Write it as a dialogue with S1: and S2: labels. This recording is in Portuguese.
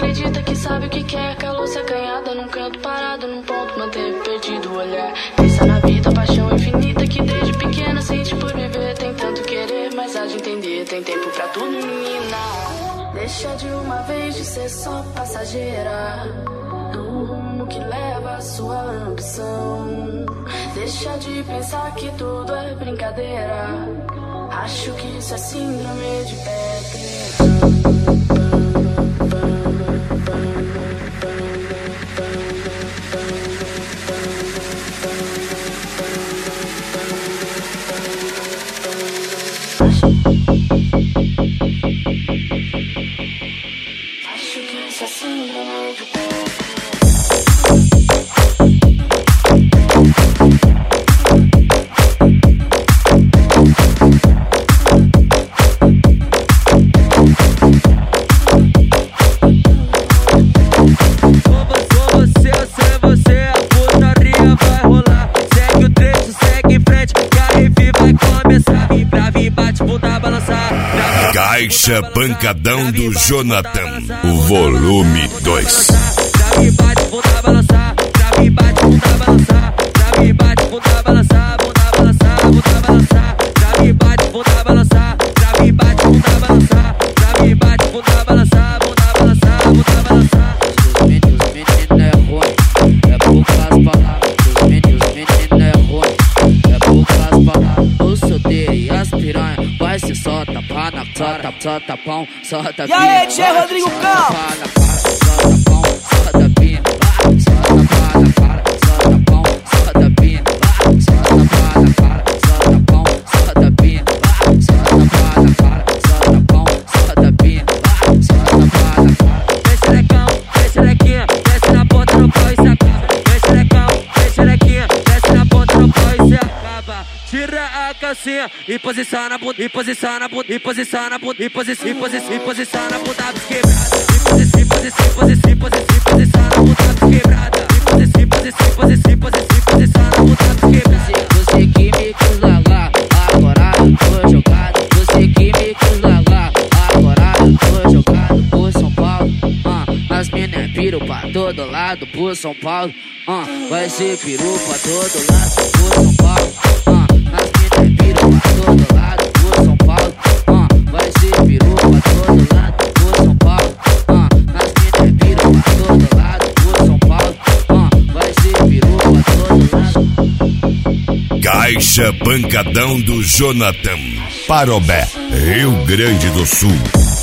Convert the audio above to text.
S1: acredita que sabe o que quer. Calou se acanhada num canto parado, num ponto manteve perdido o olhar. Pensa na vida, paixão infinita que desde pequena sente por viver. Tem tanto querer, mas há de entender, tem tempo pra tudo, menina. Deixa de uma vez de ser só passageira do rumo que leva a sua ambição. Deixa de pensar que tudo é brincadeira. Acho que isso é síndrome de Peter. Acho que isso é síndrome de Peter.
S2: Caixa Pancadão do Jonathan, o volume 2.
S3: Grave, bate, bunda, balançar. Grave, bate, bunda, balançar. Grave, bate, bunda, balançar. Bunda, balançar, bunda, balançar. Grave, bate, bunda, balançar. Grave, bate, bunda, balançar. Grave, bate, bunda, balançar. Bunda, balançar, bunda, balançar. Os meninos é ruim, é poucas palavras. Os meninos é ruim, é poucas palavras. O solteiro e as piranha vai se só tapar na cara. Só tapão, só tapinha.
S4: E aí, Tchê Rodrigo Cal?
S3: Só tapão, só tapinha. Só tapar na cara, só tapão, só tapinha. Só tapar na cara, só tapão, só tapinha. Só tapar na cara, só tapão, só tapinha. Só tapar na cara. Vem xerecão, vem xerequinha, desce na ponta, não pode se acaba. Vem xerecão, vem xerequinha, desce na ponta, não pode se acaba. Tira a calcinha e posiciona a bunda, e posiciona a bunda, e posiciona a bunda, e posiciona a bunda quebrada. E posiciona a bunda quebrada. E posiciona a bunda quebrada. Você que me quis largar, agora eu tô jogado. Você que me quis largar, agora eu tô jogado por São Paulo. As minas piram pra todo lado por São Paulo. Vai ser peru pra todo lado por São Paulo. As minas piram pra todo lado por São Paulo. Vai ser peru pra todo lado por São Paulo. As minas piram pra todo lado por São Paulo. Vai ser peru pra todo lado.
S2: Caixa Pancadão do Jonathan, Parobé, Rio Grande do Sul.